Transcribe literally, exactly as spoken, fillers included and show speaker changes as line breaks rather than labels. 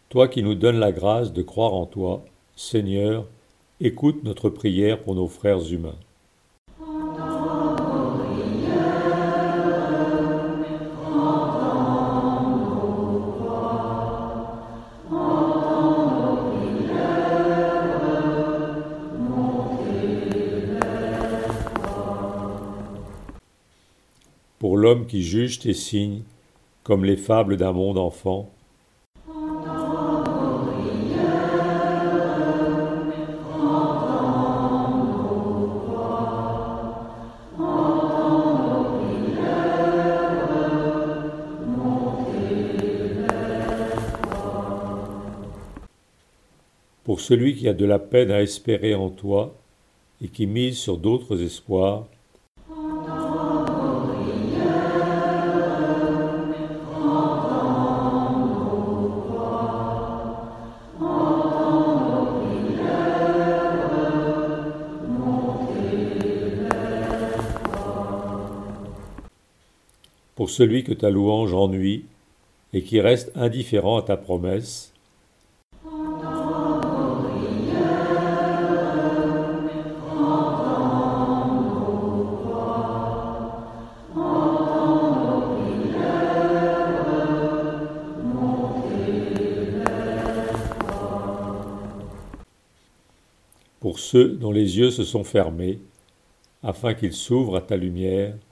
Toi qui nous donnes la grâce de croire en toi, Seigneur, écoute notre prière pour nos frères humains. Pour l'homme qui juge tes signes, comme les fables d'un monde enfant, pour celui qui a de la peine à espérer en toi et qui mise sur d'autres espoirs, pour celui que ta louange ennuie et qui reste indifférent à ta promesse, pour ceux dont les yeux se sont fermés, afin qu'ils s'ouvrent à ta lumière,